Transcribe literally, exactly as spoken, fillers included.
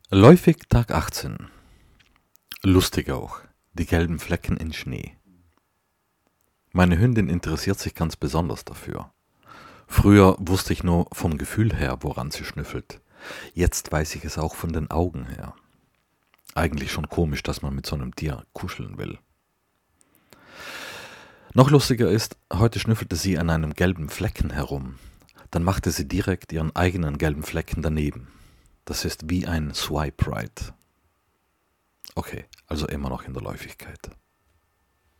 Läufig Tag achtzehn. Lustig auch, die gelben Flecken in Schnee. Meine Hündin interessiert sich ganz besonders dafür. Früher wusste ich nur vom Gefühl her, woran sie schnüffelt. Jetzt weiß ich es auch von den Augen her. Eigentlich schon komisch, dass man mit so einem Tier kuscheln will. Noch lustiger ist, heute schnüffelte sie an einem gelben Flecken herum. Dann machte sie direkt ihren eigenen gelben Flecken daneben. Das ist wie ein Swipe Right. Okay, also immer noch in der Läufigkeit.